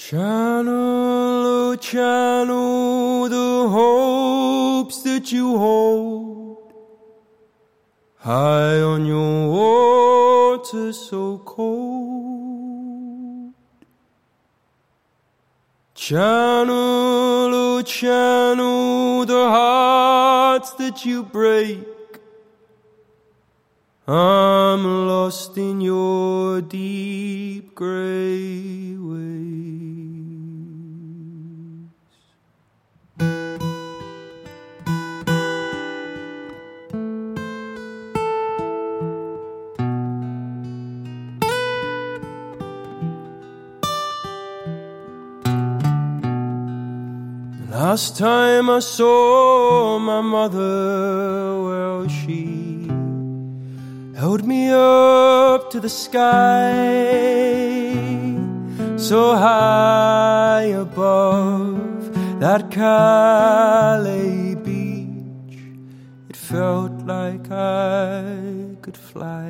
Channel, oh channel, the hopes that you hold high on your water so cold. Channel, oh channel, the hearts that you break. I'm lost in your deep grey waves. The last time I saw my mother, well, she held me up to the sky, so high above that Calais beach, it felt like I could fly.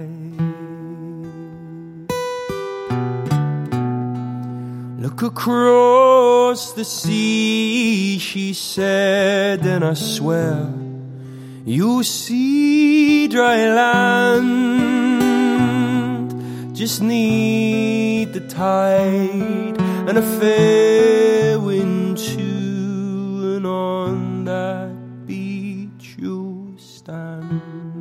Look across the sea, she said, and I swear you'll see dry land. Just need the tide and a fair wind too, and on that beach you'll stand.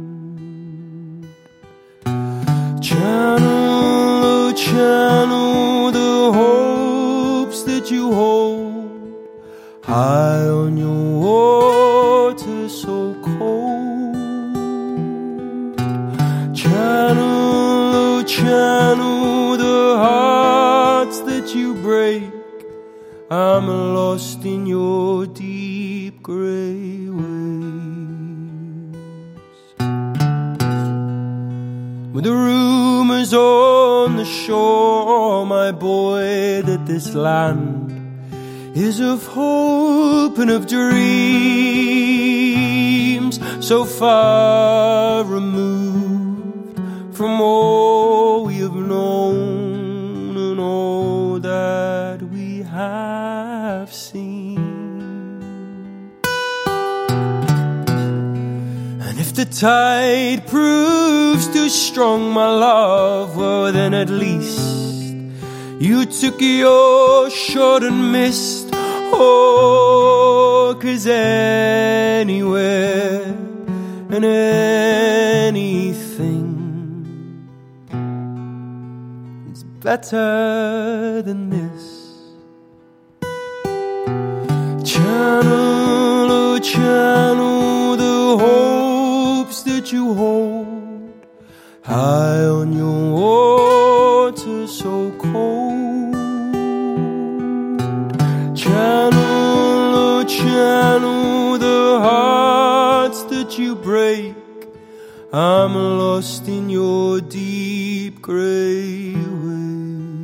Channel, oh channel, the hopes that you hold high on your water so cold. Channel, oh channel, the hearts that you break. I'm lost in your deep grey waves. With the rumours on the shore, my boy, that this land is of hope and of dreams, so far removed from all we have known and all that we have seen. And if the tide proves too strong, my love, well then at least you took your shot and missed. Oh, 'cause anywhere and anything is better than this. Channel, oh channel, the hopes that you hold high on your water so cold. Channel, oh channel, the hearts that you break. I'm lost in your deep grey waves.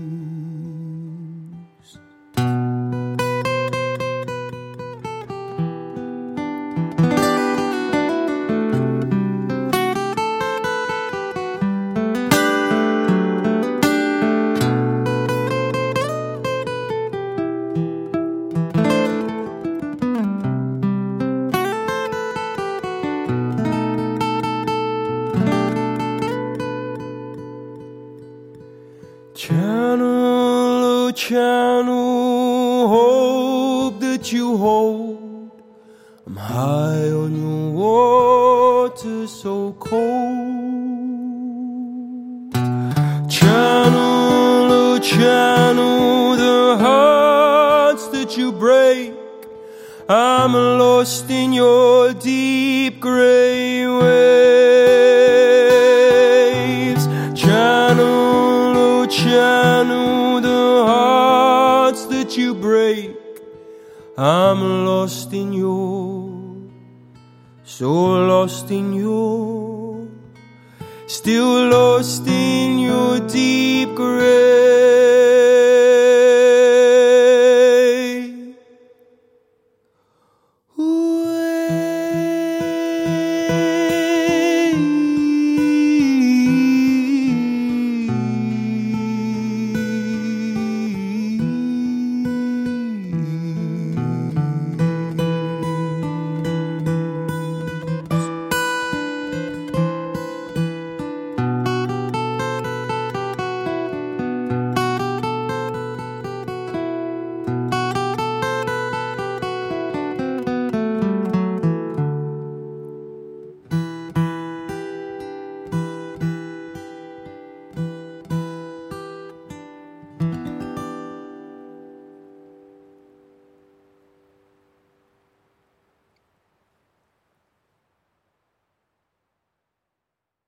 Channel, oh channel, hope that you hold. I'm high on your water so cold. Channel, oh channel, the hearts that you break. I'm lost in your deep grey waves. Channel, channel, the hearts that you break. I'm lost in your, so lost in your, still lost in your deep grave.